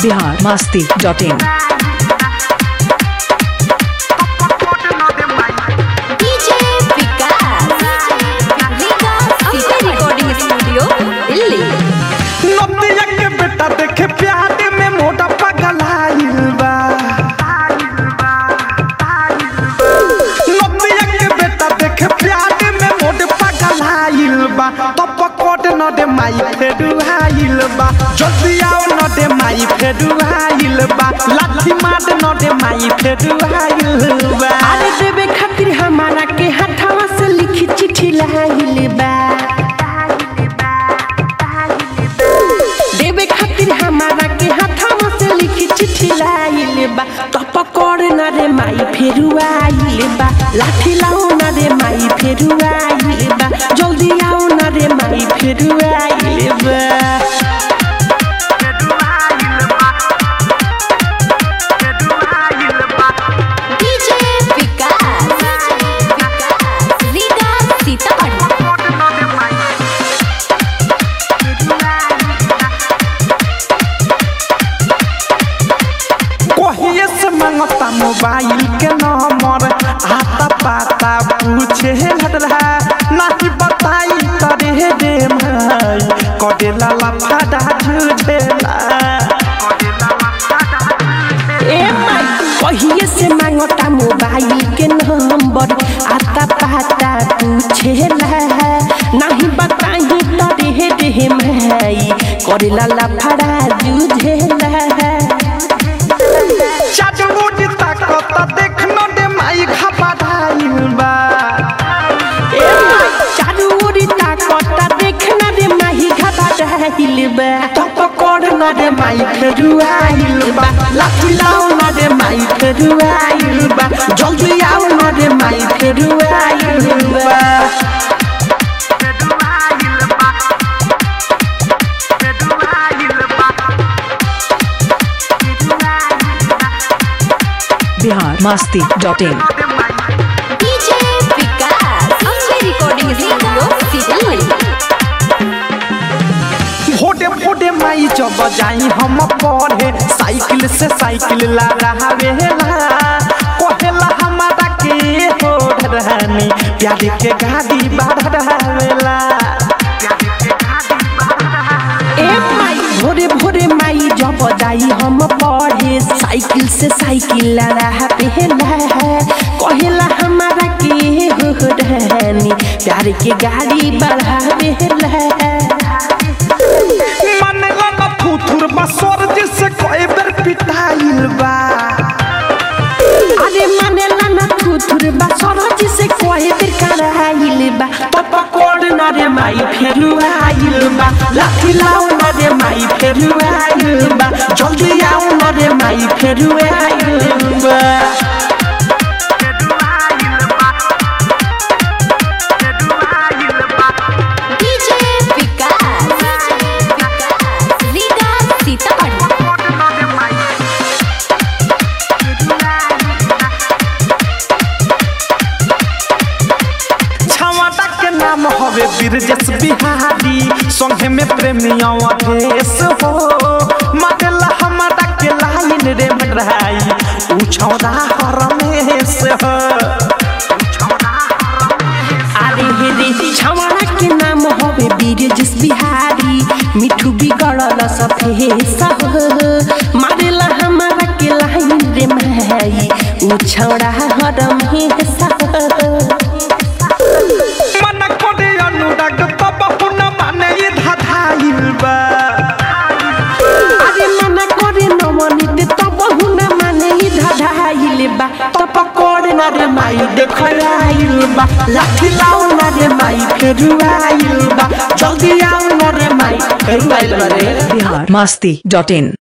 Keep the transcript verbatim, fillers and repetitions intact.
बिहार मस्ती डॉट इन। बेटा देखे प्यार में मोटा पागल आइल बा, नदिया के बेटा देखे प्यार में मोटा पागल आइल बा। तो पकड़ न दे माई फेरू आइल बा, जल्दी आओ न दे माई फेरू आइल बा, लाठी मार न दे माई फेरू आइल बा। अरे देवे खातिर हमारा के हाथवा से लिखी चिट्ठी लाइल बा, देवे खातिर हमारा के हाथवा से लिखी चिट्ठी लाइल बा। तो पकड़ न रे माई फेरू आइल बा, लाठी लाओ न रे माई फेरू आइल बा, जल्दी आओ न रे माई फेरू आइल बा। मांगता मोबाइल के नंबर आता पाता पूछे लड़ला, नहीं बताई तरे रे माई कडेला लफादा झुझेला। ए माई कहिए से मांगता मोबाइल के नंबर आता पाता पूछेला, नहीं बताई तरे रे माई कडेला लफादा झुझेला। देख न दे माई घबराइल बा, ए चारू ओरी ताकता देख न दे माई घबराइल बा। तो पकड़ न दे माई फेरू आइल बा, लाठी लाओ न दे माई फेरू आइल बा, जल्दी आओ न दे माई फेरू आइल बा। बिहार मस्ती डॉट इन। फोटे फोटे माई जब जाई हम पढ़े, साइकिल से साइकिल ला रहावेला, कहेला हमारा के हो रहनी प्यार के गाड़ी बढ़ रहावेला। ए माई भोरे भोरे माई जब जाई हम पढ़े, साइकिल से साइकिल ला रहावेला, कहेला हमारा के हो रहनी प्यार के गाड़ी बढ़ावेला। थुथुर बसोर जिसे कोई बेर पिटाइल बा, अरे माने लाना थुथुर बसोर जिसे कोई बेर कराइल बा। तो पकड़ न रे माई फेरू आइल बा, लाठी लाओ न रे माई फेरू आइल बा, जल्दी आओ न रे माई फेरू आइल बा। हवे बिरजस बिहारी संगे में प्रेमिया देश हो, मगला हमारा के लाइन रे मराई पूछौदा हरमेश हो। अरे हे रे छवाड़ा के नाम हवे बिरजस बिहारी, मिठू बिगड़ल सफेस हो, मारेला हमारा के लाइन रे मराई पूछौदा हरमेश हो। तो पकड़ न रे माई देखराइल बा, लाठी लाओ न रे माई फेरू आइल बा, जल्दी आओ न रे माई फेरू आइल बा रे। बिहार मस्ती डॉट इन।